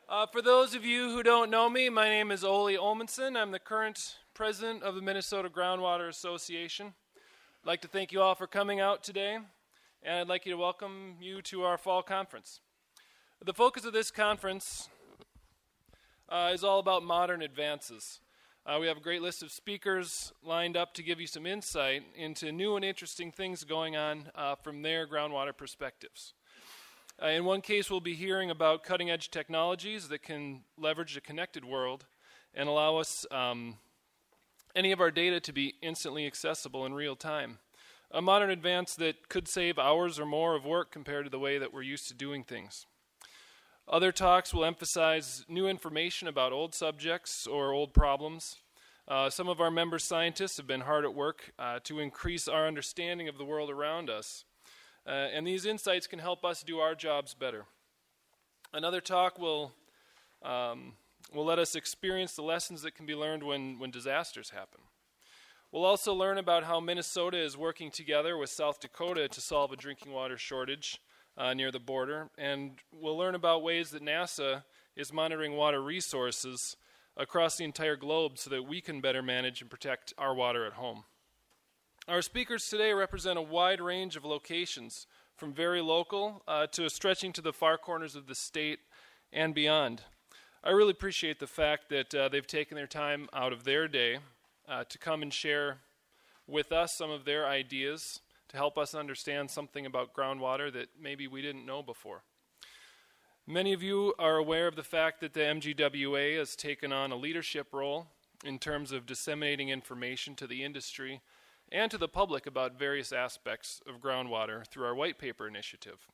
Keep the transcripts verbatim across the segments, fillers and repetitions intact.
Uh, for those of you who don't know me, my name is Ole Olmanson. I'm the current president of the Minnesota Groundwater Association. I'd like to thank you all for coming out today, and I'd like you to welcome you to our fall conference. The focus of this conference uh, is all about modern advances. Uh, we have a great list of speakers lined up to give you some insight into new and interesting things going on uh, from their groundwater perspectives. Uh, in one case, we'll be hearing about cutting-edge technologies that can leverage a connected world and allow us um, any of our data to be instantly accessible in real time. A modern advance that could save hours or more of work compared to the way that we're used to doing things. Other talks will emphasize new information about old subjects or old problems. Uh, some of our member scientists have been hard at work uh, to increase our understanding of the world around us. Uh, and these insights can help us do our jobs better. Another talk will um, will let us experience the lessons that can be learned when, when disasters happen. We'll also learn about how Minnesota is working together with South Dakota to solve a drinking water shortage uh, near the border. And we'll learn about ways that NASA is monitoring water resources across the entire globe so that we can better manage and protect our water at home. Our speakers today represent a wide range of locations, from very local uh, to stretching to the far corners of the state and beyond. I really appreciate the fact that uh, they've taken their time out of their day uh, to come and share with us some of their ideas to help us understand something about groundwater that maybe we didn't know before. Many of you are aware of the fact that the M G W A has taken on a leadership role in terms of disseminating information to the industry and to the public about various aspects of groundwater through our white paper initiative.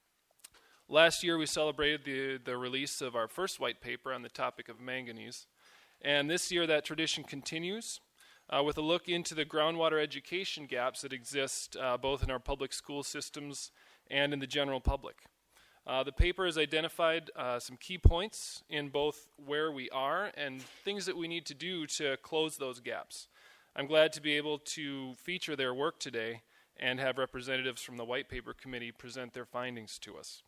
Last year we celebrated the, the release of our first white paper on the topic of manganese, and this year that tradition continues uh, with a look into the groundwater education gaps that exist uh, both in our public school systems and in the general public. Uh, the paper has identified uh, some key points in both where we are and things that we need to do to close those gaps. I'm glad to be able to feature their work today and have representatives from the White Paper Committee present their findings to us.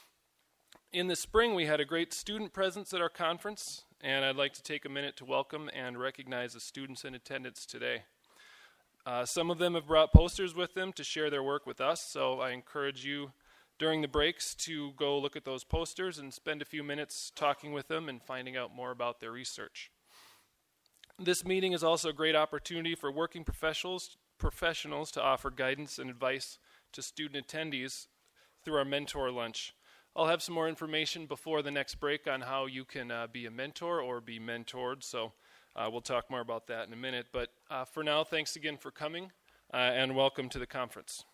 In the spring, we had a great student presence at our conference, and I'd like to take a minute to welcome and recognize the students in attendance today. Uh, some of them have brought posters with them to share their work with us, so I encourage you during the breaks to go look at those posters and spend a few minutes talking with them and finding out more about their research. This meeting is also a great opportunity for working professionals professionals to offer guidance and advice to student attendees through our mentor lunch. I'll have some more information before the next break on how you can uh, be a mentor or be mentored, so uh, we'll talk more about that in a minute. But uh, for now, thanks again for coming, uh, and welcome to the conference.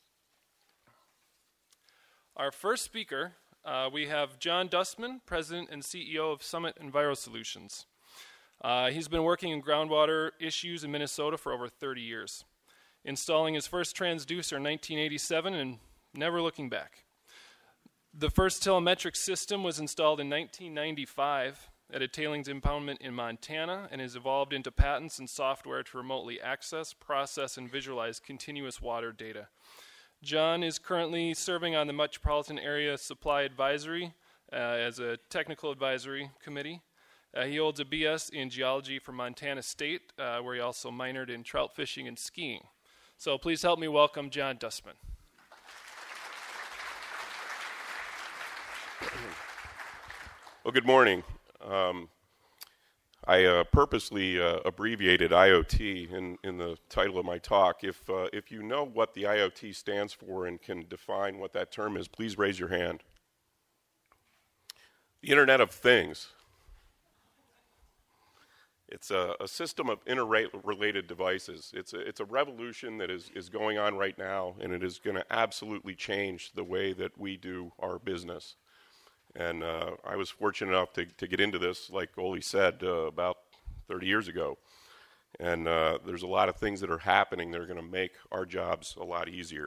Our first speaker, uh, we have John Dustman, President and C E O of Summit EnviroSolutions. Uh, he's been working in groundwater issues in Minnesota for over thirty years, installing his first transducer in nineteen eighty-seven and never looking back. The first telemetric system was installed in nineteen ninety-five at a tailings impoundment in Montana and has evolved into patents and software to remotely access, process, and visualize continuous water data. John is currently serving on the Metropolitan Area Supply Advisory uh, as a technical advisory committee. Uh, he holds a B S in geology from Montana State, uh, where he also minored in trout fishing and skiing. So please help me welcome John Dustman. Well, good morning. Um, I uh, purposely uh, abbreviated I O T in, in the title of my talk. If, uh, if you know what the I O T stands for and can define what that term is, please raise your hand. The Internet of Things. It's a, a system of interrelated devices. It's a, it's a revolution that is, is going on right now, and it is going to absolutely change the way that we do our business. And uh, I was fortunate enough to, to get into this, like Ole said, uh, about thirty years ago. And uh, there's a lot of things that are happening that are going to make our jobs a lot easier.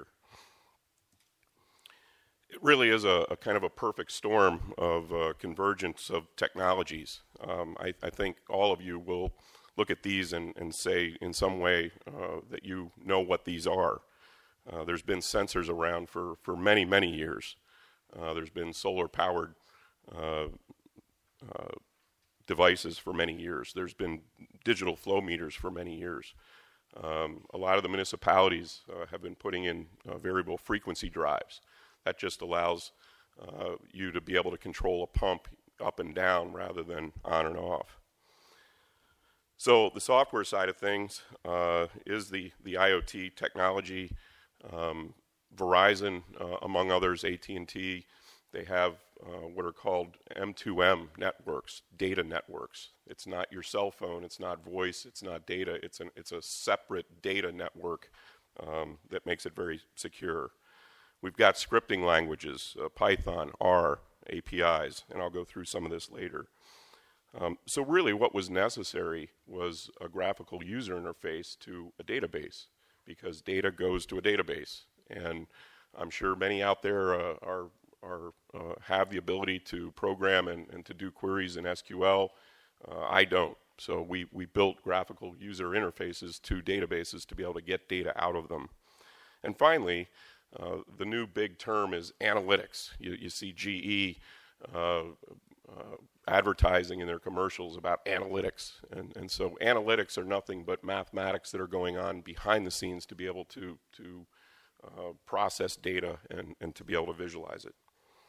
It really is a, a kind of a perfect storm of uh, convergence of technologies. Um, I, I think all of you will look at these and, and say in some way uh, that you know what these are. Uh, there's been sensors around for, for many, many years. Uh, there's been solar-powered uh, uh, devices for many years. There's been digital flow meters for many years. Um, a lot of the municipalities uh, have been putting in uh, variable frequency drives. That just allows uh, you to be able to control a pump up and down rather than on and off. So the software side of things uh, is the, the IoT technology. Um, Verizon, uh, among others, A T and T, they have uh, what are called M two M networks, data networks. It's not your cell phone, it's not voice, it's not data, it's, an, it's a separate data network um, that makes it very secure. We've got scripting languages, uh, Python, R, A P Is, and I'll go through some of this later. Um, so really what was necessary was a graphical user interface to a database, because data goes to a database. And I'm sure many out there uh, are, are, uh, have the ability to program and, and to do queries in S Q L. Uh, I don't. So we, we built graphical user interfaces to databases to be able to get data out of them. And finally, uh, the new big term is analytics. You, you see G E uh, uh, advertising in their commercials about analytics. And, and so analytics are nothing but mathematics that are going on behind the scenes to be able to, to uh, process data and, and to be able to visualize it.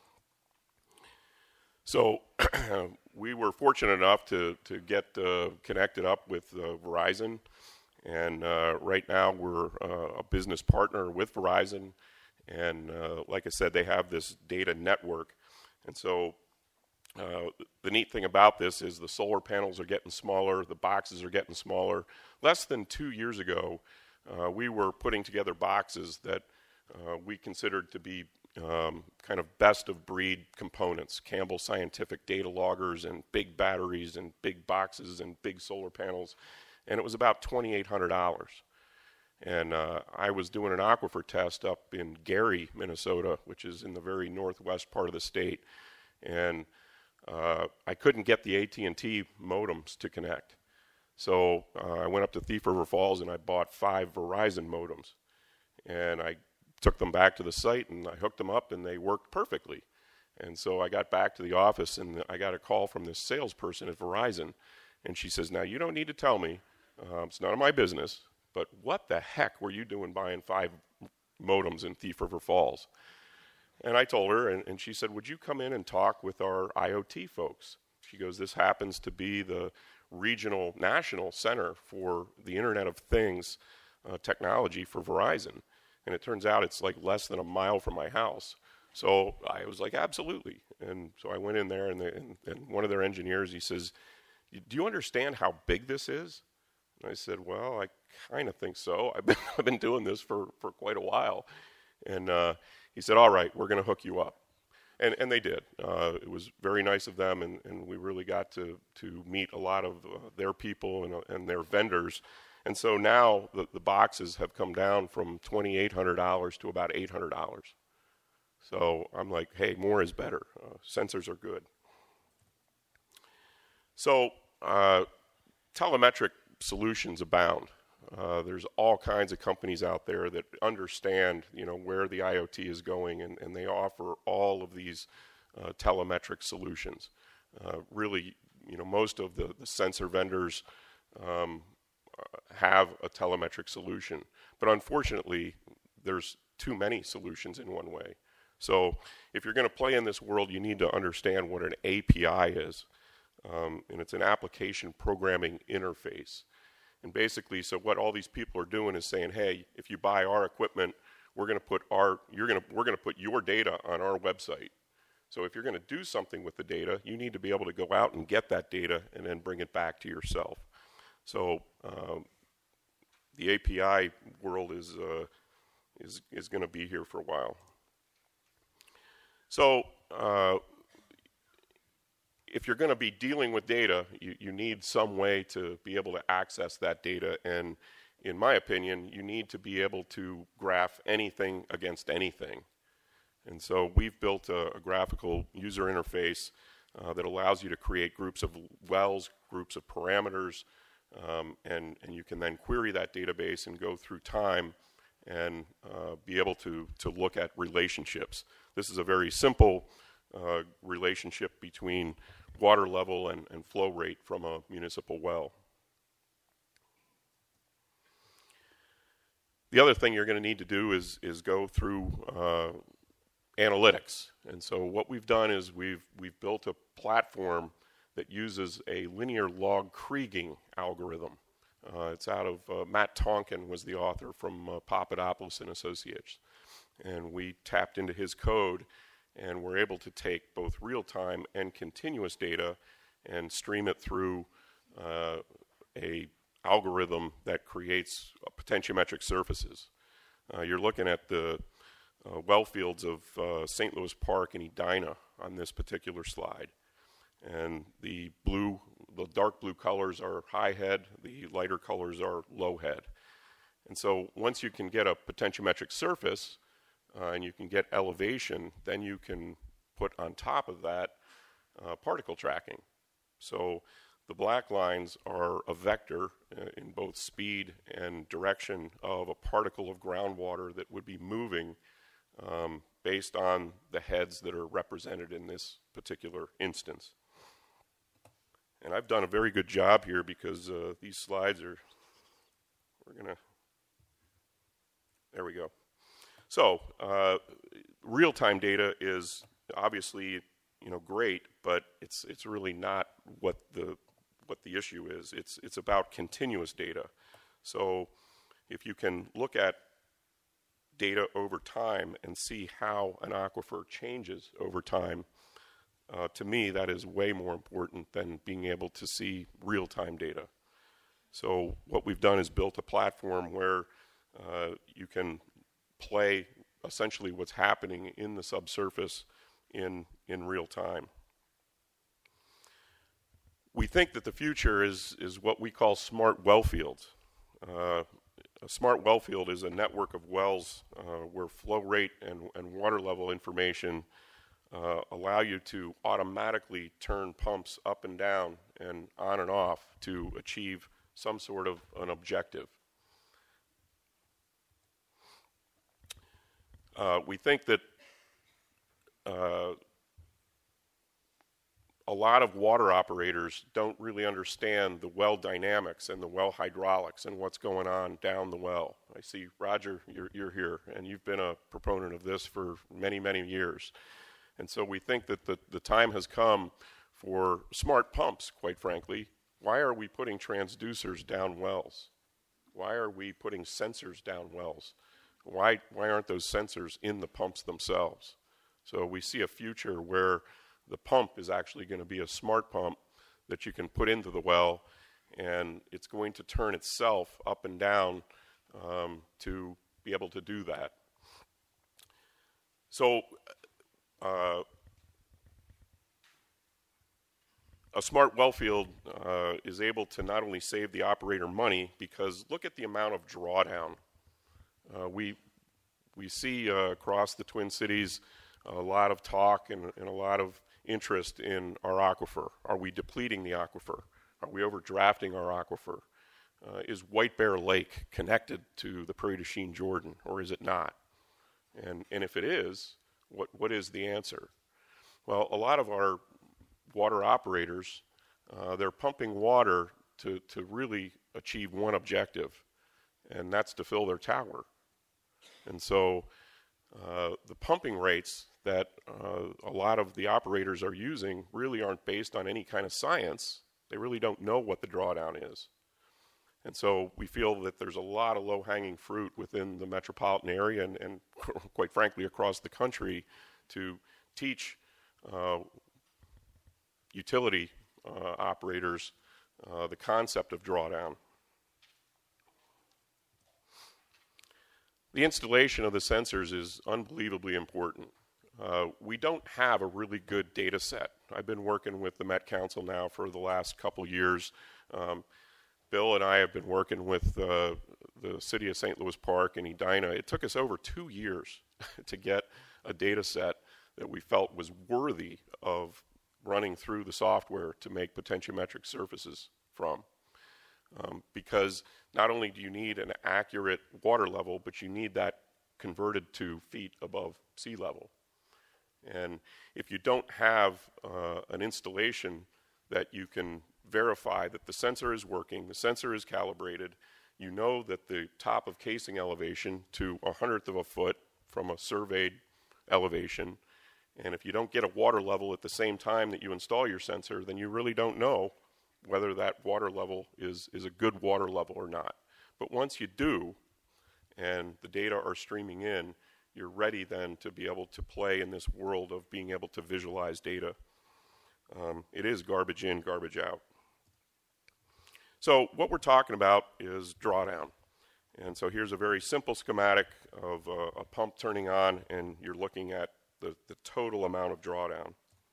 So we were fortunate enough to, to get uh, connected up with uh, Verizon. And uh, right now we're uh, a business partner with Verizon. And uh, like I said, they have this data network. And so uh, the neat thing about this is the solar panels are getting smaller, the boxes are getting smaller. Less than two years ago, uh, we were putting together boxes that uh, we considered to be um, kind of best of breed components, Campbell Scientific data loggers and big batteries and big boxes and big solar panels. And it was about twenty-eight hundred dollars. And uh, I was doing an aquifer test up in Gary, Minnesota, which is in the very northwest part of the state. And uh, I couldn't get the A T and T modems to connect. So uh, I went up to Thief River Falls and I bought five Verizon modems. And I took them back to the site and I hooked them up and they worked perfectly. And so I got back to the office and I got a call from this salesperson at Verizon. And she says, now you don't need to tell me, uh, it's none of my business, but what the heck were you doing buying five modems in Thief River Falls? And I told her, and, and she said, would you come in and talk with our IoT folks? She goes, this happens to be the regional national center for the Internet of Things uh, technology for Verizon. And it turns out it's like less than a mile from my house. So I was like, absolutely. And so I went in there, and, they, and, and one of their engineers, he says, do you understand how big this is? And I said, well, I kind of think so. I've been, I've been doing this for, for quite a while. And uh, he said, all right, we're going to hook you up. And, and they did. Uh, it was very nice of them, and, and we really got to, to meet a lot of uh, their people and, uh, and their vendors. And so now the, the boxes have come down from twenty-eight hundred dollars to about eight hundred dollars. So I'm like, hey, more is better. Uh, sensors are good. So uh, telemetric solutions abound. Uh, there's all kinds of companies out there that understand, you know, where the IoT is going, and, and they offer all of these uh, telemetric solutions. Uh, really, you know, most of the, the sensor vendors um, have a telemetric solution, but unfortunately, there's too many solutions in one way. So if you're going to play in this world, you need to understand what an A P I is, um, and it's an application programming interface. And basically, so what all these people are doing is saying, hey, if you buy our equipment, we're going to put our, you're going to, we're going to put your data on our website. So if you're going to do something with the data, you need to be able to go out and get that data and then bring it back to yourself. So um, the A P I world is uh, is is going to be here for a while. So uh, if you're going to be dealing with data, you, you need some way to be able to access that data. And in my opinion, you need to be able to graph anything against anything. And so we've built a, a graphical user interface uh, that allows you to create groups of wells, groups of parameters, um, and, and you can then query that database and go through time and uh, be able to, to look at relationships. This is a very simple uh, relationship between water level and, and flow rate from a municipal well. The other thing you're going to need to do is, is go through uh, analytics. And so what we've done is we've, we've built a platform that uses a linear log kriging algorithm. Uh, it's out of, uh, Matt Tonkin was the author from uh, Papadopoulos and Associates. And we tapped into his code and we're able to take both real-time and continuous data and stream it through uh, a algorithm that creates uh, potentiometric surfaces. Uh, you're looking at the uh, well fields of uh, Saint Louis Park and Edina on this particular slide. And the blue, the dark blue colors are high head, the lighter colors are low head. And so once you can get a potentiometric surface uh, and you can get elevation, then you can put on top of that uh, particle tracking. So the black lines are a vector uh, in both speed and direction of a particle of groundwater that would be moving um, based on the heads that are represented in this particular instance. And I've done a very good job here because uh, these slides are, we're going to, there we go. So uh, real-time data is obviously, you know, great, but it's it's really not what the what the issue is. It's it's about continuous data. So if you can look at data over time and see how an aquifer changes over time, uh, to me that is way more important than being able to see real-time data. So what we've done is built a platform where uh, you can play essentially what's happening in the subsurface in in real time. We think that the future is, is what we call smart well fields. Uh, a smart well field is a network of wells uh, where flow rate and, and water level information uh, allow you to automatically turn pumps up and down and on and off to achieve some sort of an objective. Uh, we think that uh, a lot of water operators don't really understand the well dynamics and the well hydraulics and what's going on down the well. I see, Roger, you're, you're here, and you've been a proponent of this for many, many years. And so we think that the, the time has come for smart pumps, quite frankly. Why are we putting transducers down wells? Why are we putting sensors down wells? Why, why aren't those sensors in the pumps themselves? So we see a future where the pump is actually going to be a smart pump that you can put into the well, and it's going to turn itself up and down um, to be able to do that. So uh, a smart well field uh, is able to not only save the operator money, because look at the amount of drawdown. Uh, we we see uh, across the Twin Cities a lot of talk and, and a lot of interest in our aquifer. Are we depleting the aquifer? Are we overdrafting our aquifer? Uh, is White Bear Lake connected to the Prairie du Chien Jordan, or is it not? And and if it is, what what is the answer? Well, a lot of our water operators, uh, they're pumping water to, to really achieve one objective, and that's to fill their tower. And so uh, the pumping rates that uh, a lot of the operators are using really aren't based on any kind of science. They really don't know what the drawdown is. And so we feel that there's a lot of low-hanging fruit within the metropolitan area and, and quite frankly across the country to teach uh, utility uh, operators uh, the concept of drawdown. The installation of the sensors is unbelievably important. Uh, we don't have a really good data set. I've been working with the Met Council now for the last couple years. Um, Bill and I have been working with uh, the city of Saint Louis Park and Edina. It took us over two years to get a data set that we felt was worthy of running through the software to make potentiometric surfaces from. Um, because not only do you need an accurate water level, but you need that converted to feet above sea level. And if you don't have uh, an installation that you can verify that the sensor is working, the sensor is calibrated, you know that the top of casing elevation to a hundredth of a foot from a surveyed elevation, and if you don't get a water level at the same time that you install your sensor, then you really don't know whether that water level is, is a good water level or not. But once you do, and the data are streaming in, you're ready then to be able to play in this world of being able to visualize data. Um, it is garbage in, garbage out. So what we're talking about is drawdown. And so here's a very simple schematic of uh, a pump turning on, and you're looking at the, the total amount of drawdown.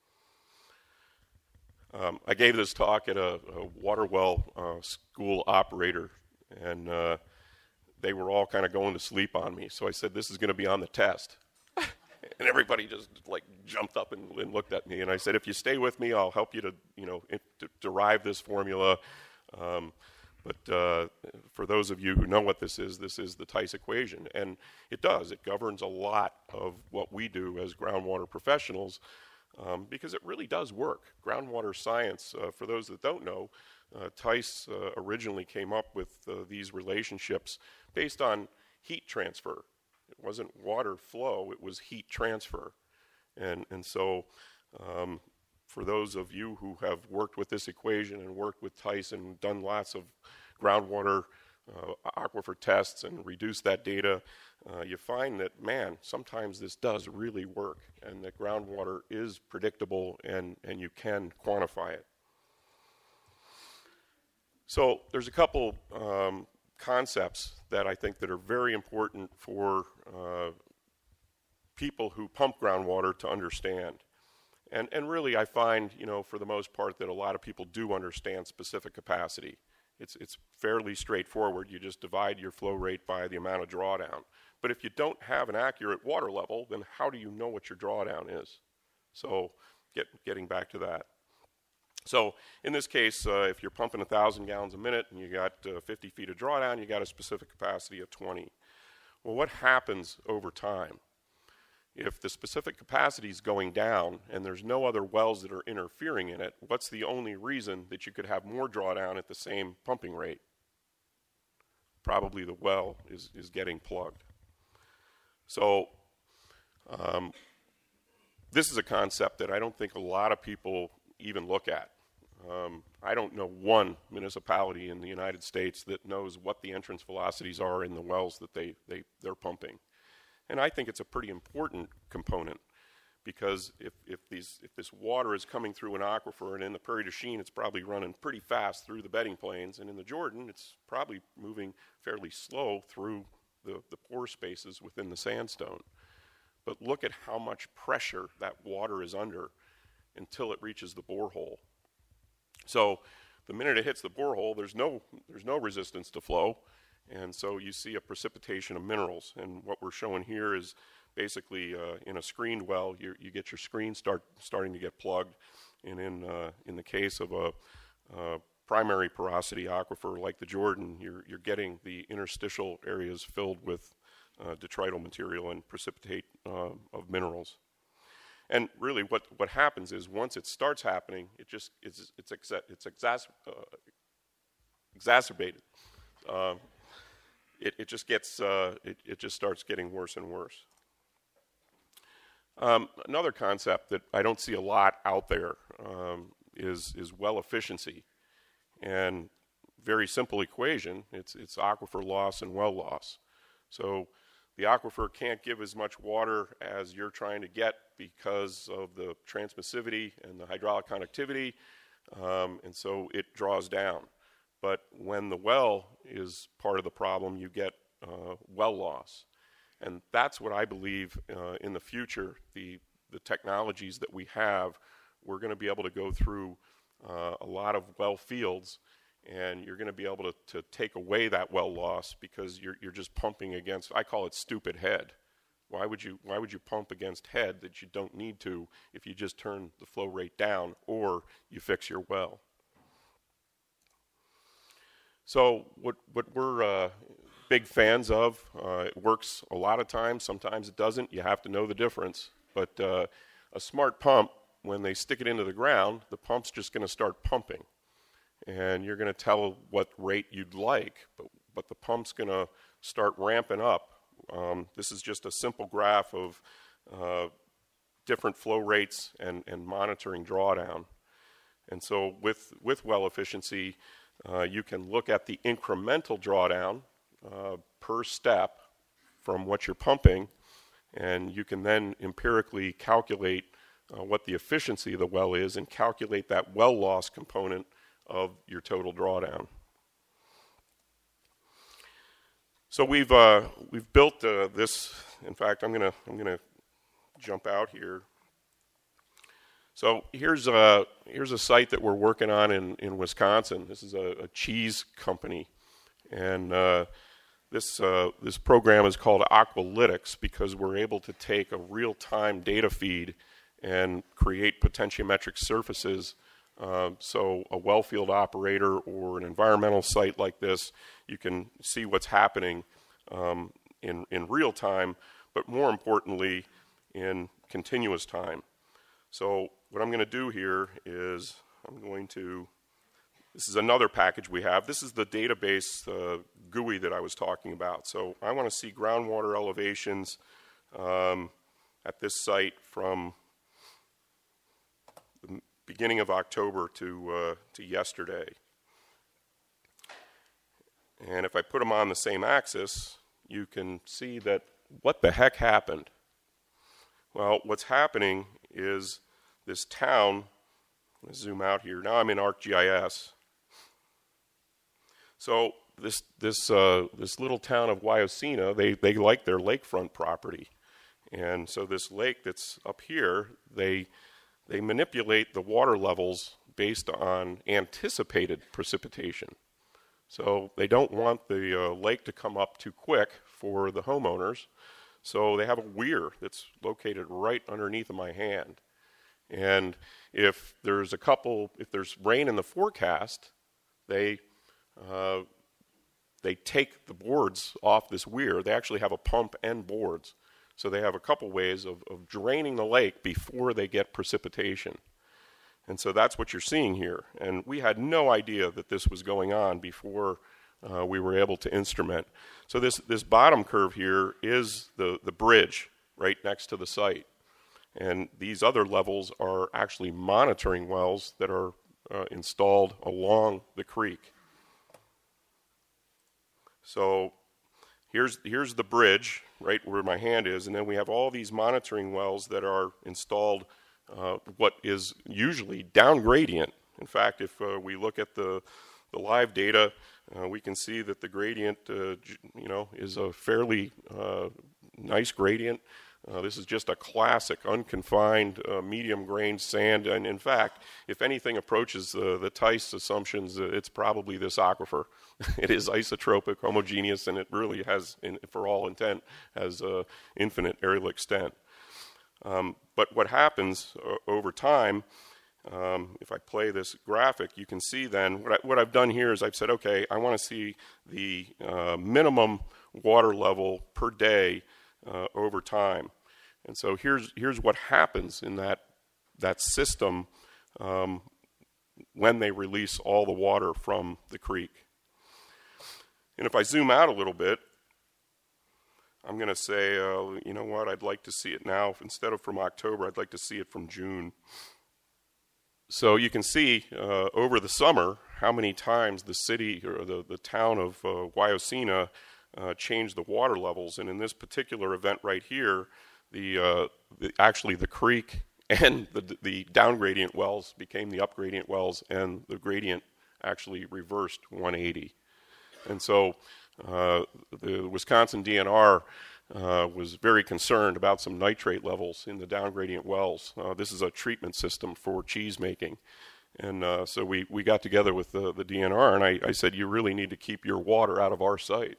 Um, I gave this talk at a, a water well uh, school operator, and uh, they were all kind of going to sleep on me. So I said, this is going to be on the test. And everybody just like jumped up and, and looked at me. And I said, if you stay with me, I'll help you to, you know, it, to derive this formula. Um, but uh, for those of you who know what this is, this is the Tice equation. And it does. It governs a lot of what we do as groundwater professionals, um, because it really does work. Groundwater science, uh, for those that don't know, uh, Tice uh, originally came up with uh, these relationships based on heat transfer. It wasn't water flow, it was heat transfer. And, and so um, for those of you who have worked with this equation and worked with Tice and done lots of groundwater uh, aquifer tests and reduced that data, uh, you find that, man, sometimes this does really work, and that groundwater is predictable and, and you can quantify it. So there's a couple um, concepts that I think that are very important for uh, people who pump groundwater to understand. And, and really I find, you know, for the most part that a lot of people do understand specific capacity. It's, it's fairly straightforward. You just divide your flow rate by the amount of drawdown. But if you don't have an accurate water level, then how do you know what your drawdown is? So get, getting back to that. So in this case, uh, if you're pumping one thousand gallons a minute and you got uh, fifty feet of drawdown, you got a specific capacity of twenty. Well, what happens over time? If the specific capacity is going down and there's no other wells that are interfering in it, what's the only reason that you could have more drawdown at the same pumping rate? Probably the well is, is getting plugged. So um, this is a concept that I don't think a lot of people even look at. Um, I don't know one municipality in the United States that knows what the entrance velocities are in the wells that they, they, they're pumping. And I think it's a pretty important component, because if, if, these, if this water is coming through an aquifer, and in the Prairie du Chien it's probably running pretty fast through the bedding plains, and in the Jordan it's probably moving fairly slow through the, the pore spaces within the sandstone. But look at how much pressure that water is under until it reaches the borehole. So the minute it hits the borehole, there's no, there's no resistance to flow. And so you see a precipitation of minerals. And what we're showing here is basically uh, in a screened well, you, you get your screen start starting to get plugged. And in, uh, in the case of a uh, primary porosity aquifer like the Jordan, you're, you're getting the interstitial areas filled with uh, detrital material and precipitate uh, of minerals. And really what, what happens is once it starts happening, it just, it's, it's, exa it's exas uh, exacerbated. Uh, It, it just gets, uh, it, it just starts getting worse and worse. Um, another concept that I don't see a lot out there um, is, is well efficiency. And very simple equation, it's, it's aquifer loss and well loss. So the aquifer can't give as much water as you're trying to get because of the transmissivity and the hydraulic conductivity, um, and so it draws down. But when the well is part of the problem, you get uh, well loss. And that's what I believe uh, in the future, the, the technologies that we have, we're going to be able to go through uh, a lot of well fields, and you're going to be able to, to take away that well loss because you're, you're just pumping against, I call it stupid head. Why would you, why would you pump against head that you don't need to if you just turn the flow rate down or you fix your well? So what, what we're uh, big fans of, uh, it works a lot of times, sometimes it doesn't, you have to know the difference. But uh, a smart pump, when they stick it into the ground, the pump's just going to start pumping. And you're going to tell what rate you'd like, but, but the pump's going to start ramping up. Um, this is just a simple graph of uh, different flow rates and, and monitoring drawdown. And so with, with well efficiency, uh, you can look at the incremental drawdown uh, per step from what you're pumping, and you can then empirically calculate uh, what the efficiency of the well is and calculate that well loss component of your total drawdown. So we've uh, we've built uh, this. In fact, I'm gonna I'm gonna jump out here. So here's a here's a site that we're working on in, in Wisconsin. This is a, a cheese company, and uh, this uh, this program is called Aqualytics because we're able to take a real-time data feed and create potentiometric surfaces. Uh, so a well field operator or an environmental site like this, you can see what's happening um, in, in real time, but more importantly, in continuous time. So what I'm going to do here is I'm going to, this is another package we have. This is the database uh, G U I that I was talking about. So I want to see groundwater elevations um, at this site from the beginning of October to, uh, to yesterday. And if I put them on the same axis, you can see that what the heck happened? Well, what's happening is this town, let's zoom out here. Now I'm in ArcGIS. So this this uh, this little town of Wyocena, they they like their lakefront property, and so this lake that's up here, they they manipulate the water levels based on anticipated precipitation. So they don't want the uh, lake to come up too quick for the homeowners. So they have a weir that's located right underneath of my hand. And if there's a couple, if there's rain in the forecast, they uh, they take the boards off this weir. They actually have a pump and boards. So they have a couple ways of, of draining the lake before they get precipitation. And so that's what you're seeing here. And we had no idea that this was going on before uh, we were able to instrument. So this, this bottom curve here is the, the bridge right next to the site. And these other levels are actually monitoring wells that are uh, installed along the creek. So here's, here's the bridge right where my hand is, and then we have all these monitoring wells that are installed uh, what is usually down gradient. In fact, if uh, we look at the, the live data, uh, we can see that the gradient uh, you know, is a fairly uh, nice gradient. Uh, this is just a classic unconfined uh, medium-grained sand, and in fact, if anything approaches uh, the Tice assumptions, uh, it's probably this aquifer. It is isotropic, homogeneous, and it really has, in, for all intent, has uh, infinite aerial extent. Um, but what happens uh, over time, um, if I play this graphic, you can see then, what, I, what I've done here is I've said, okay, I want to see the uh, minimum water level per day Uh, over time. And so here's here's what happens in that that system um, when they release all the water from the creek. And if I zoom out a little bit, I'm going to say, uh, you know what, I'd like to see it now. Instead of from October, I'd like to see it from June. So you can see uh, over the summer how many times the city or the, the town of uh, Wyocena Uh, change the water levels, and in this particular event right here, the, uh, the actually the creek and the, the down gradient wells became the up gradient wells, and the gradient actually reversed one eighty. And so uh, the Wisconsin D N R uh, was very concerned about some nitrate levels in the down gradient wells. Uh, this is a treatment system for cheese making. And uh, so we, we got together with the, the D N R, and I, I said, you really need to keep your water out of our site.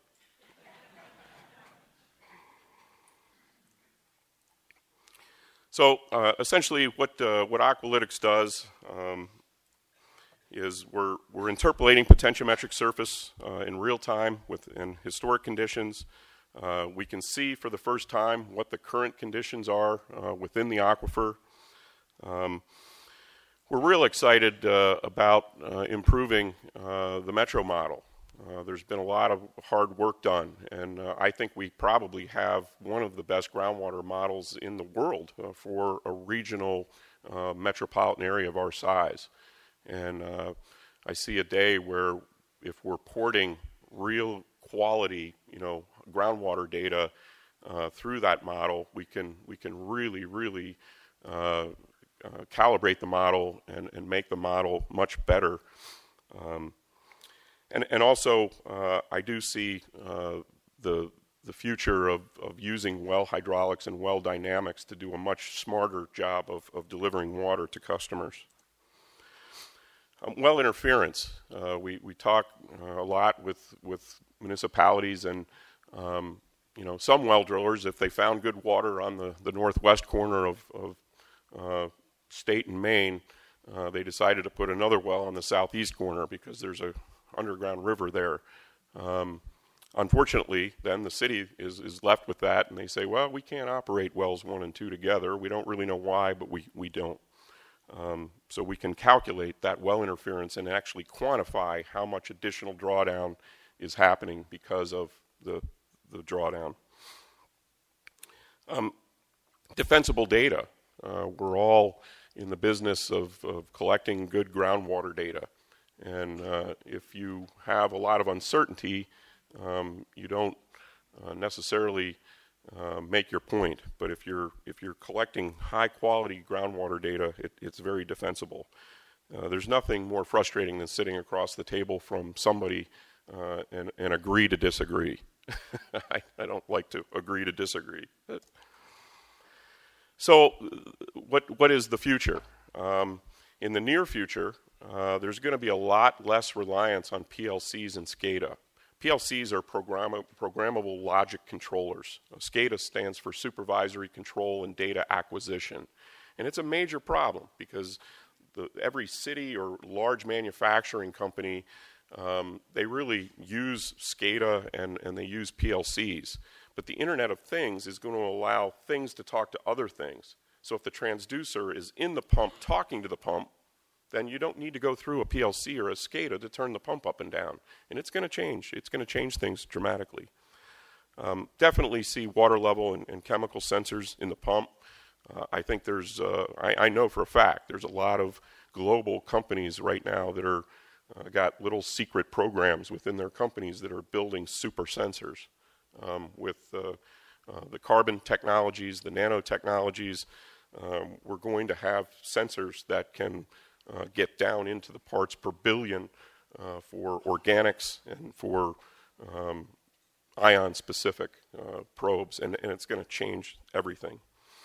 So uh, essentially what, uh, what Aqualytics does um, is we're, we're interpolating potentiometric surface uh, in real time with, in historic conditions. Uh, we can see for the first time what the current conditions are uh, within the aquifer. Um, we're real excited uh, about uh, improving uh, the Metro model. Uh, there's been a lot of hard work done, and uh, I think we probably have one of the best groundwater models in the world uh, for a regional uh, metropolitan area of our size. And uh, I see a day where if we're porting real quality, you know, groundwater data uh, through that model, we can we can really, really uh, uh, calibrate the model and, and make the model much better. Um, And, and also, uh, I do see uh, the, the future of, of using well hydraulics and well dynamics to do a much smarter job of, of delivering water to customers. Um, well interference. Uh, we, we talk uh, a lot with, with municipalities and um, you know, some well drillers, if they found good water on the, the northwest corner of, of uh, state and Maine, uh, they decided to put another well on the southeast corner because there's a underground river there. Um, unfortunately, then the city is, is left with that, and they say, well, we can't operate wells one and two together. We don't really know why, but we, we don't. Um, so we can calculate that well interference and actually quantify how much additional drawdown is happening because of the, the drawdown. Um, defensible data. Uh, we're all in the business of, of collecting good groundwater data. And uh, if you have a lot of uncertainty, um, you don't uh, necessarily uh, make your point. But if you're if you're collecting high quality groundwater data, it, it's very defensible. Uh, there's nothing more frustrating than sitting across the table from somebody uh, and, and agree to disagree. I, I don't like to agree to disagree. But so, what what is the future? Um, in the near future, Uh, there's going to be a lot less reliance on P L Cs and SCADA. P L Cs are program- programmable logic controllers. SCADA stands for supervisory control and data acquisition. And it's a major problem because the, every city or large manufacturing company, um, they really use SCADA and, and they use P L Cs. But the Internet of Things is going to allow things to talk to other things. So if the transducer is in the pump talking to the pump, then you don't need to go through a P L C or a SCADA to turn the pump up and down. And it's going to change. It's going to change things dramatically. Um, definitely see water level and, and chemical sensors in the pump. Uh, I think there's, uh, I, I know for a fact, there's a lot of global companies right now that are uh, got little secret programs within their companies that are building super sensors um, with uh, uh, the carbon technologies, the nanotechnologies. Um, we're going to have sensors that can Uh, get down into the parts per billion uh, for organics and for um, ion-specific uh, probes, and, and it's going to change everything.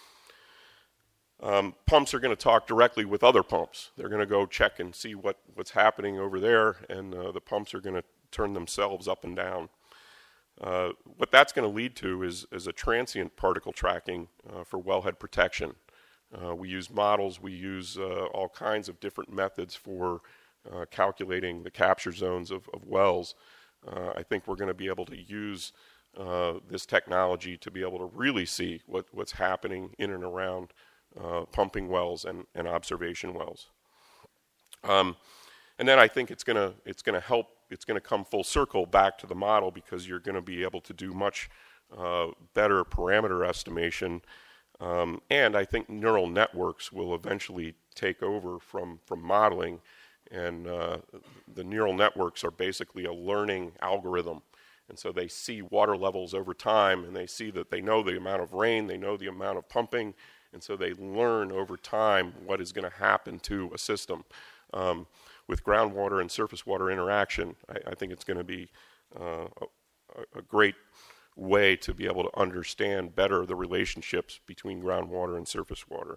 Um, pumps are going to talk directly with other pumps. They're going to go check and see what, what's happening over there, and uh, the pumps are going to turn themselves up and down. Uh, what that's going to lead to is, is a transient particle tracking uh, for wellhead protection. Uh, we use models, we use uh, all kinds of different methods for uh, calculating the capture zones of, of wells. Uh, I think we're going to be able to use uh, this technology to be able to really see what, what's happening in and around uh, pumping wells and, and observation wells. Um, and then I think it's going to it's going to help, it's going to come full circle back to the model, because you're going to be able to do much uh, better parameter estimation. Um, and I think neural networks will eventually take over from, from modeling. And uh, the neural networks are basically a learning algorithm. And so they see water levels over time, and they see that they know the amount of rain, they know the amount of pumping, and so they learn over time what is going to happen to a system. Um, with groundwater and surface water interaction, I, I think it's going to be uh, a, a great way to be able to understand better the relationships between groundwater and surface water.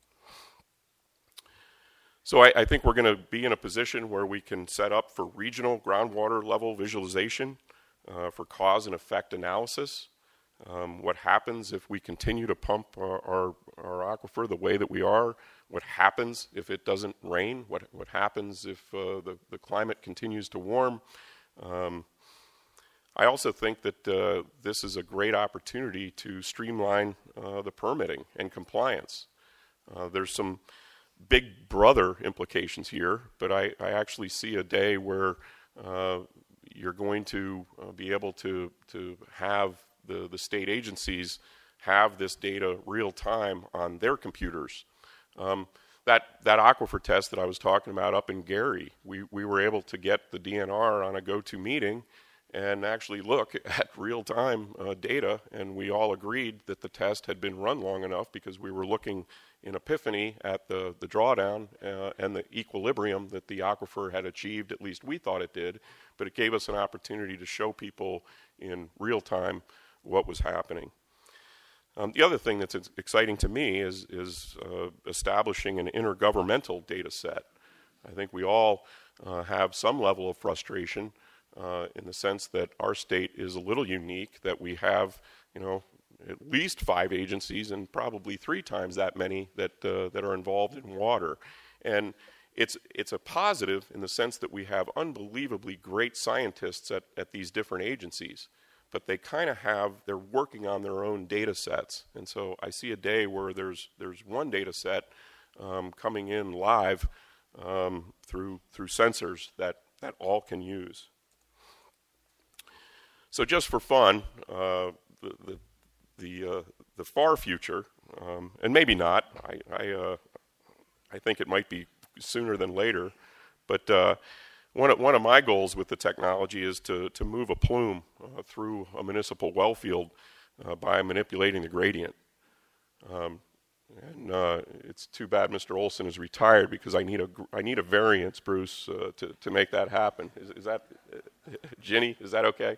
So I, I think we're going to be in a position where we can set up for regional groundwater level visualization, uh, for cause and effect analysis. Um, what happens if we continue to pump our, our, our aquifer the way that we are? What happens if it doesn't rain? What, what happens if uh, the, the climate continues to warm? Um, I also think that uh, this is a great opportunity to streamline uh, the permitting and compliance. Uh, there's some big brother implications here, but I, I actually see a day where uh, you're going to uh, be able to, to have the, the state agencies have this data real time on their computers. Um, that, that aquifer test that I was talking about up in Gary, we, we were able to get the D N R on a go-to meeting and actually look at real-time uh, data, and we all agreed that the test had been run long enough because we were looking in Epiphany at the, the drawdown uh, and the equilibrium that the aquifer had achieved, at least we thought it did, but it gave us an opportunity to show people in real time what was happening. Um, the other thing that's exciting to me is, is uh, establishing an intergovernmental data set. I think we all uh, have some level of frustration uh, in the sense that our state is a little unique, that we have, you know, at least five agencies and probably three times that many that uh, that are involved in water. And it's it's a positive in the sense that we have unbelievably great scientists at, at these different agencies, but they kind of have, they're working on their own data sets. And so I see a day where there's there's one data set um, coming in live um, through through sensors that, that all can use. So just for fun, uh, the, the the uh, the far future, um, and maybe not. I I, uh, I think it might be sooner than later. But uh, one of, one of my goals with the technology is to to move a plume uh, through a municipal well field uh, by manipulating the gradient. Um, and uh, it's too bad Mister Olson is retired because I need a I need a variance, Bruce, uh, to to make that happen. Is, is that uh, Ginny? Is that okay?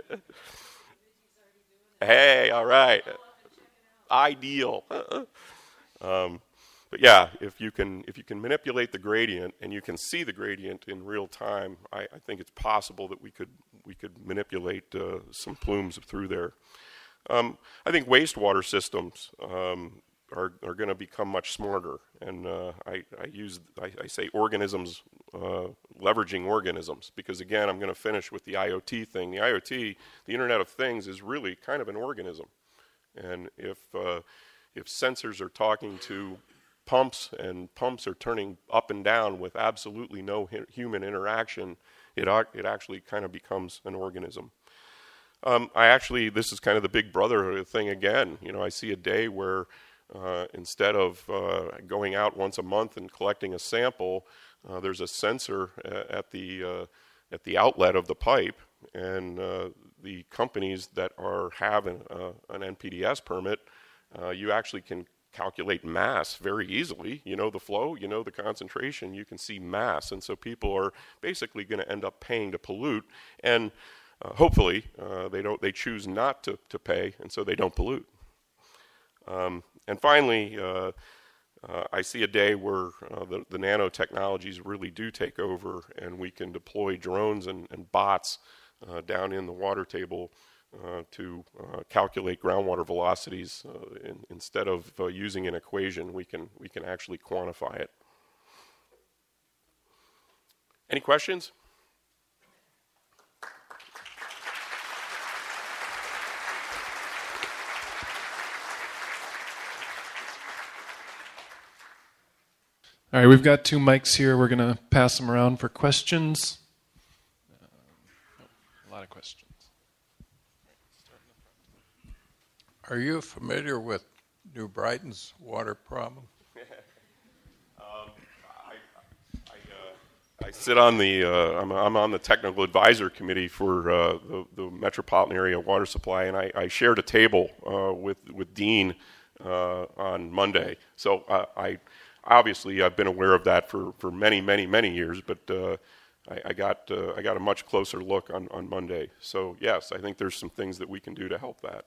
Hey, all right. Ideal. um, but yeah, if you can if you can manipulate the gradient and you can see the gradient in real time, I, I think it's possible that we could we could manipulate uh, some plumes through there. Um, I think wastewater systems um, are are going to become much smarter, and uh, I, I use I, I say organisms uh, leveraging organisms, because again I'm going to finish with the IoT thing. The IoT, the Internet of Things, is really kind of an organism, and if uh, if sensors are talking to pumps and pumps are turning up and down with absolutely no hu- human interaction, it it actually kind of becomes an organism. Um, I actually, this is kind of the big brother thing again. You know, I see a day where uh, instead of uh, going out once a month and collecting a sample, uh, there's a sensor uh, at the uh, at the outlet of the pipe, and uh, the companies that are have an, uh, an N P D S permit, uh, you actually can calculate mass very easily. You know the flow, you know the concentration, you can see mass, and so people are basically going to end up paying to pollute, and Uh, hopefully, uh, they don't. They choose not to, to pay, and so they don't pollute. Um, and finally, uh, uh, I see a day where uh, the, the nanotechnologies really do take over, and we can deploy drones and, and bots uh, down in the water table uh, to uh, calculate groundwater velocities. Uh, in, instead of uh, using an equation, we can we can actually quantify it. Any questions? All right, we've got two mics here. We're going to pass them around for questions. Um, a lot of questions. Are you familiar with New Brighton's water problem? um, I, I, uh, I sit on the, uh, I'm, I'm on the technical advisor committee for uh, the, the metropolitan area water supply, and I, I shared a table uh, with, with Dean uh, on Monday. So uh, I... Obviously, I've been aware of that for, for many, many, many years, but uh, I, I got uh, I got a much closer look on, on Monday. So yes, I think there's some things that we can do to help that.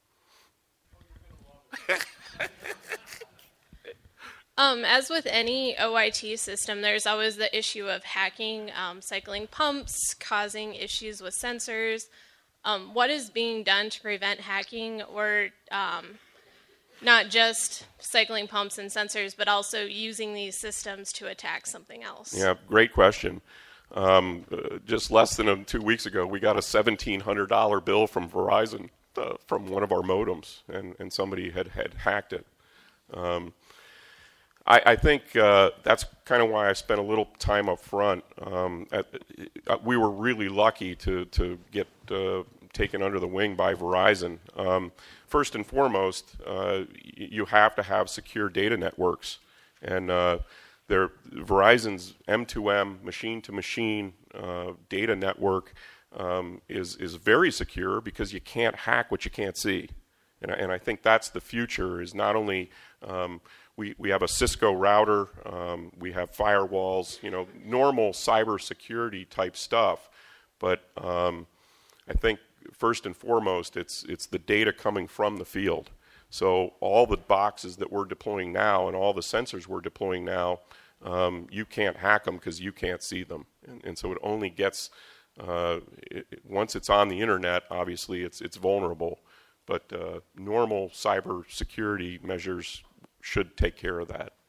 um, as with any O I T system, there's always the issue of hacking, um, cycling pumps, causing issues with sensors. Um, what is being done to prevent hacking, or um, not just cycling pumps and sensors, but also using these systems to attack something else? Yeah, great question. Um, uh, just less than uh, two weeks ago, we got a seventeen hundred dollars bill from Verizon uh, from one of our modems, and, and somebody had, had hacked it. Um, I, I think uh, that's kind of why I spent a little time up front. Um, at, uh, we were really lucky to, to get uh, taken under the wing by Verizon. Um, first and foremost, uh, you have to have secure data networks. And uh, there, Verizon's M two M, machine-to-machine uh, data network um, is, is very secure because you can't hack what you can't see. And I, and I think that's the future, is not only um, we, we have a Cisco router, um, we have firewalls, you know, normal cybersecurity type stuff, but um, I think first and foremost it's, it's the data coming from the field. So all the boxes that we're deploying now and all the sensors we're deploying now, um, you can't hack them because you can't see them. And, and so it only gets, uh, it, once it's on the internet, obviously it's, it's vulnerable. But uh, normal cyber security measures should take care of that.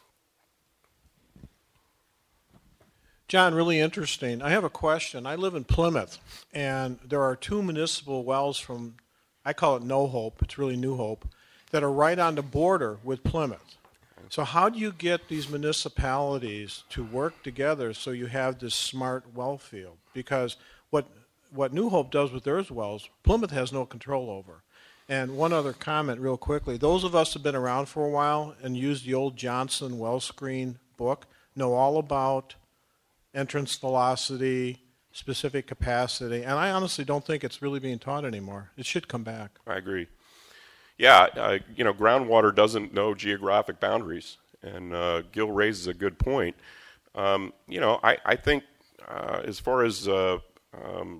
John, really interesting. I have a question. I live in Plymouth, and there are two municipal wells from, I call it No Hope, it's really New Hope, that are right on the border with Plymouth. So how do you get these municipalities to work together so you have this smart well field? Because what, what New Hope does with their wells, Plymouth has no control over. And one other comment real quickly. Those of us who have been around for a while and used the old Johnson well screen book know all about entrance velocity, specific capacity, and I honestly don't think it's really being taught anymore. It should come back. I agree. Yeah, uh, you know, groundwater doesn't know geographic boundaries, and uh, Gil raises a good point. Um, you know, I, I think uh, as far as uh, um,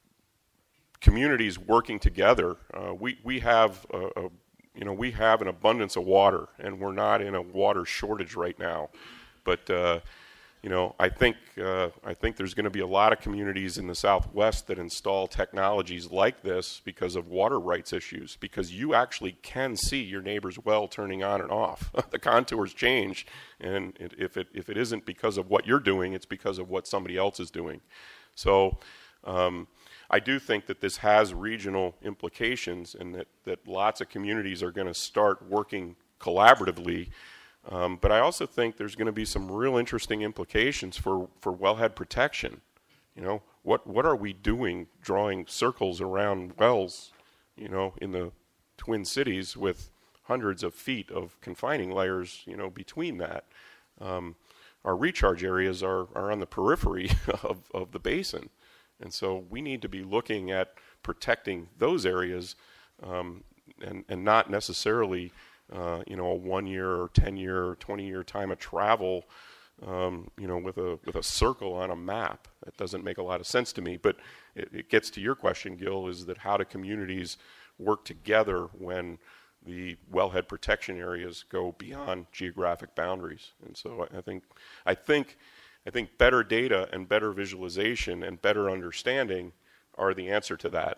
communities working together, uh, we we have a, a, you know we have an abundance of water, and we're not in a water shortage right now. But uh, you know, I think uh, I think there's going to be a lot of communities in the Southwest that install technologies like this because of water rights issues. Because you actually can see your neighbor's well turning on and off. The contours change, and it, if it if it isn't because of what you're doing, it's because of what somebody else is doing. So. Um, I do think that this has regional implications, and that, that lots of communities are going to start working collaboratively. Um, but I also think there's going to be some real interesting implications for, for wellhead protection. You know, what what are we doing drawing circles around wells, you know, in the Twin Cities with hundreds of feet of confining layers, you know, between that? Um, our recharge areas are, are on the periphery of, of the basin. And so we need to be looking at protecting those areas um, and, and not necessarily, uh, you know, a one-year or ten-year or twenty-year time of travel, um, you know, with a with a circle on a map. That doesn't make a lot of sense to me. But it, it gets to your question, Gil, is that how do communities work together when the wellhead protection areas go beyond geographic boundaries? And so I, I think I think. I think better data and better visualization and better understanding are the answer to that.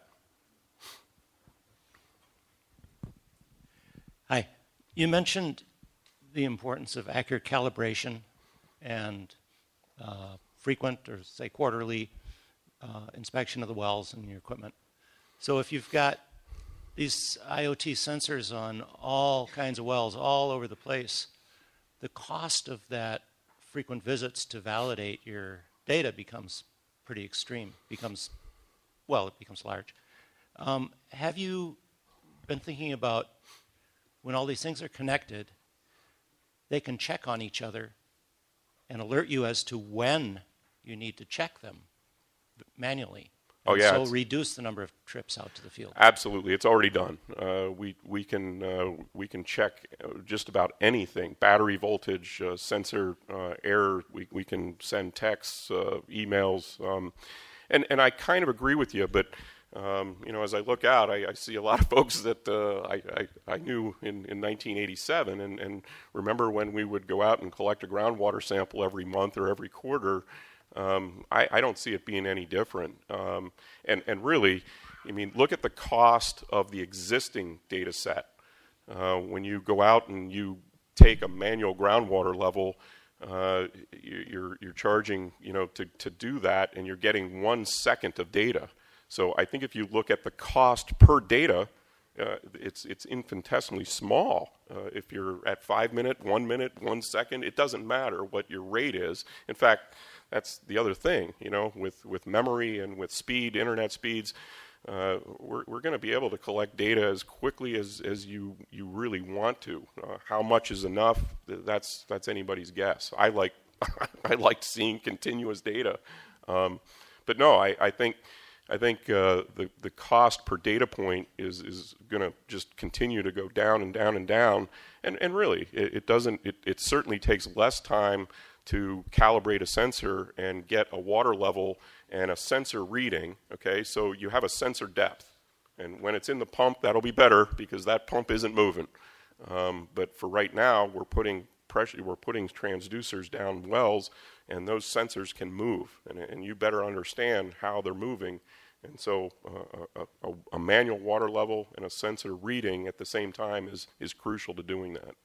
Hi. You mentioned the importance of accurate calibration and uh, frequent, or say quarterly, uh, inspection of the wells and your equipment. So if you've got these I O T sensors on all kinds of wells all over the place, the cost of that frequent visits to validate your data becomes pretty extreme, becomes, well, it becomes large. Um, have you been thinking about when all these things are connected, they can check on each other and alert you as to when you need to check them manually? Oh, yeah. So reduce the number of trips out to the field. Absolutely, it's already done. Uh, we we can uh, we can check just about anything: battery voltage, uh, sensor uh, error. We we can send texts, uh, emails, um, and and I kind of agree with you. But um, you know, as I look out, I, I see a lot of folks that uh, I, I I knew in, in nineteen eighty-seven, and and remember when we would go out and collect a groundwater sample every month or every quarter. Um, I, I don't see it being any different. Um, and, and really, I mean, look at the cost of the existing data set. Uh, when you go out and you take a manual groundwater level, uh, you, you're, you're charging, you know, to, to do that, and you're getting one second of data. So I think if you look at the cost per data, uh, it's it's infinitesimally small. Uh, if you're at five minute, one minute, one second, it doesn't matter what your rate is. In fact, that's the other thing, you know, with, with memory and with speed, internet speeds, uh, we're, we're going to be able to collect data as quickly as, as you, you really want to. Uh, how much is enough? That's, that's anybody's guess. I like, I liked seeing continuous data. Um, but no, I, I think, I think uh, the, the cost per data point is, is going to just continue to go down and down and down. And, and really, it, it doesn't, it, it certainly takes less time to calibrate a sensor and get a water level and a sensor reading, okay? So you have a sensor depth. And when it's in the pump, that'll be better because that pump isn't moving. Um, but for right now, we're putting pressure, we're putting transducers down wells, and those sensors can move. And, and you better understand how they're moving. And so uh, a, a, a manual water level and a sensor reading at the same time is, is crucial to doing that.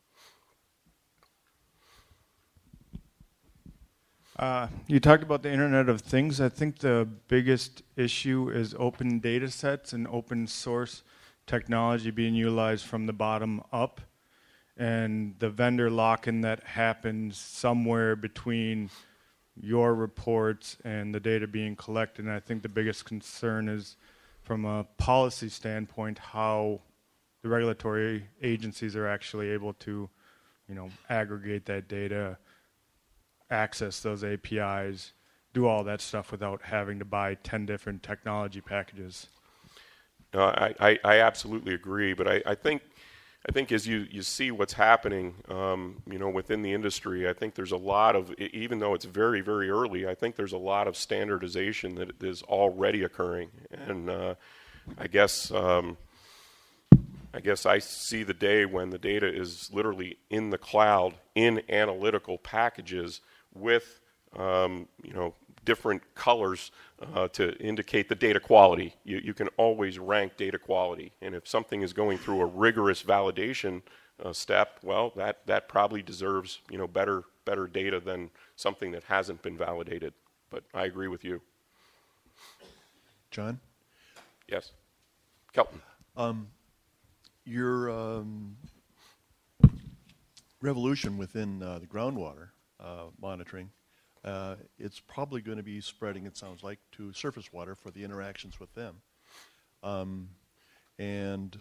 Uh, you talked about the Internet of Things. I think the biggest issue is open data sets and open source technology being utilized from the bottom up, and the vendor lock-in that happens somewhere between your reports and the data being collected. And I think the biggest concern is from a policy standpoint, how the regulatory agencies are actually able to, you know, aggregate that data, access those A P Is, do all that stuff without having to buy ten different technology packages. No, I, I, I absolutely agree, but I, I think I think as you, you see what's happening, um, you know, within the industry, I think there's a lot of, even though it's very, very early, I think there's a lot of standardization that is already occurring. And uh, I guess um, I guess I see the day when the data is literally in the cloud, in analytical packages with, um, you know, different colors uh, to indicate the data quality. You, you can always rank data quality. And if something is going through a rigorous validation uh, step, well, that, that probably deserves, you know, better, better data than something that hasn't been validated. But I agree with you. John? Yes. Kelton. Um, your um, revolution within uh, the groundwater uh, monitoring, uh, it's probably going to be spreading, it sounds like, to surface water for the interactions with them. Um, and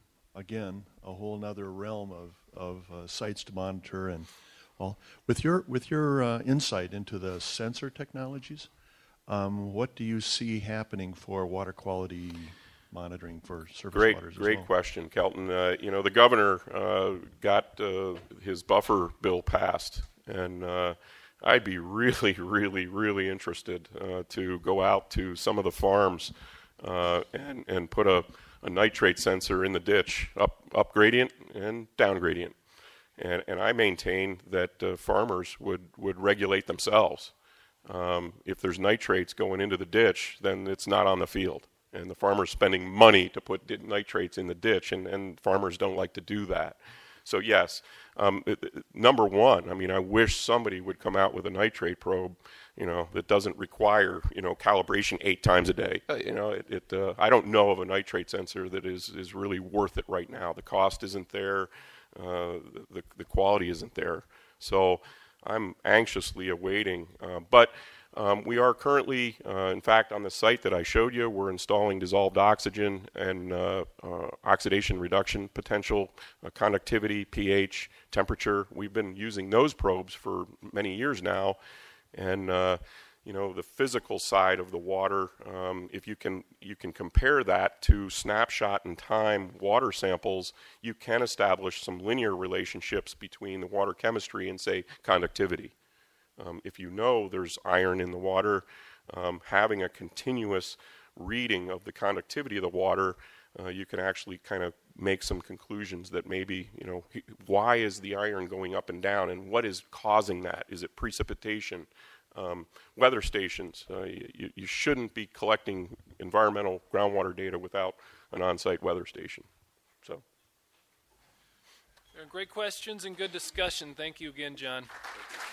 again, a whole other realm of, of uh, sites to monitor. And well, with your, with your uh, insight into the sensor technologies, um, what do you see happening for water quality monitoring for surface great, waters as Great well? question, Kelton. Uh, you know, the governor uh, got uh, his buffer bill passed, and uh, I'd be really, really, really interested uh, to go out to some of the farms uh, and, and put a, a nitrate sensor in the ditch, up, up gradient and down gradient. And, and I maintain that uh, farmers would, would regulate themselves. Um, if there's nitrates going into the ditch, then it's not on the field. And the farmer's spending money to put nitrates in the ditch, and, and farmers don't like to do that. So yes, um, it, it, number one, I mean, I wish somebody would come out with a nitrate probe, you know, that doesn't require, you know, calibration eight times a day. Uh, you know, it, it uh, I don't know of a nitrate sensor that is, is really worth it right now. The cost isn't there. Uh, the, the quality isn't there. So I'm anxiously awaiting, uh, but Um, we are currently, uh, in fact, on the site that I showed you, we're installing dissolved oxygen and uh, uh, oxidation reduction potential, uh, conductivity, pH, temperature. We've been using those probes for many years now. And, uh, you know, the physical side of the water, um, if you can, you can compare that to snapshot in time water samples, you can establish some linear relationships between the water chemistry and, say, conductivity. Um, if you know there's iron in the water, um, having a continuous reading of the conductivity of the water, uh, you can actually kind of make some conclusions that maybe, you know, why is the iron going up and down, and what is causing that? Is it precipitation? Um, weather stations. Uh, you, you shouldn't be collecting environmental groundwater data without an on-site weather station. So, Great questions and good discussion. Thank you again, John.